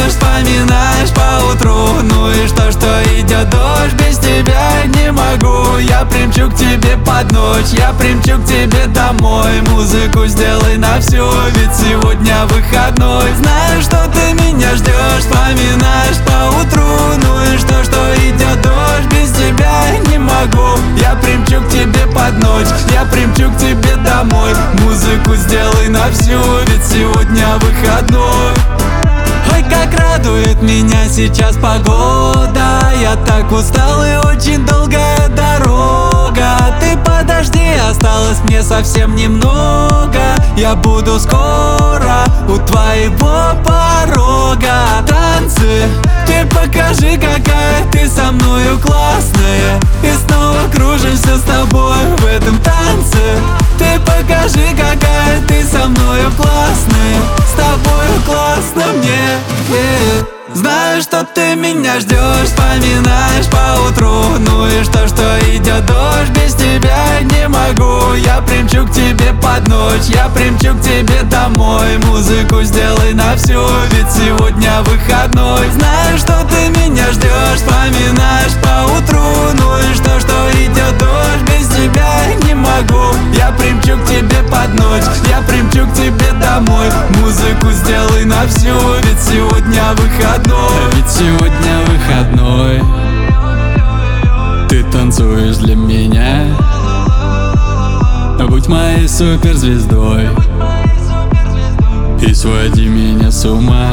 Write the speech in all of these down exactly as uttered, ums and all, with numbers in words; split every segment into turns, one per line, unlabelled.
ждешь, вспоминаешь поутру. Ну и что, что идет дождь, без тебя не могу. Я примчу к тебе под ночь, я примчу к тебе домой. Музыку сделай на всю, ведь сегодня выходной. Знаю, что ты меня ждешь, вспоминаешь поутру. Ну и что, что идет дождь, без тебя не могу. Я примчу к тебе под ночь, я примчу к тебе домой. Музыку сделай на всю, ведь сегодня выходной. Ой, как радует меня сейчас погода. Я так устал и очень долгая дорога. Ты подожди, осталось мне совсем немного. Я буду скоро у твоего порога. Танцы, ты покажи, какая ты со мною классная. И снова кружимся с тобой в этом танце. Ты покажи, какая ты со мною классная. С тобою классно мне, yeah. Знаю, что ты меня ждешь, вспоминаешь поутру. Ну и что, что идет дождь, без тебя не могу. Я примчу к тебе под ночь, я примчу к тебе домой. Музыку сделай на всю, ведь сегодня выходной. Знаю, что ты меня ждешь, вспоминаешь поутру. Ну и что, что идет дождь, без тебя не могу. Я примчу к тебе под ночь, я примчу к тебе домой. Музыку сделай на всю, ведь сегодня выходной.
Ведь сегодня выходной. Ты танцуешь для меня. Будь моей суперзвездой и своди меня с ума.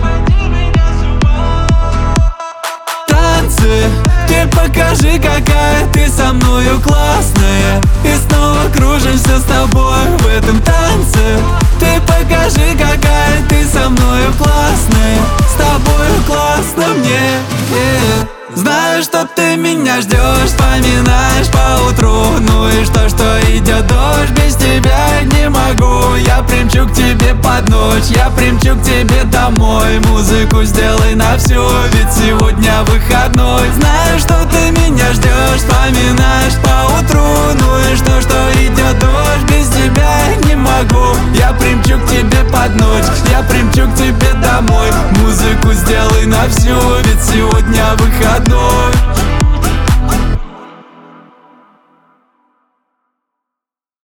Танцы, ты покажи, какая ты со мною классная. И снова кружимся с тобой в этом танце. Ты покажи, какая ты со мною классная. С тобою классно мне, yeah. Знаю, что ты меня ждешь, вспоминаешь поутру. Ну и что, что идет дождь, без тебя не могу. Я примчу к тебе под ночь, я примчу к тебе домой. Музыку сделай на всю, ведь сегодня выходной. Знаю, что ты меня ждешь, вспоминаешь поутру.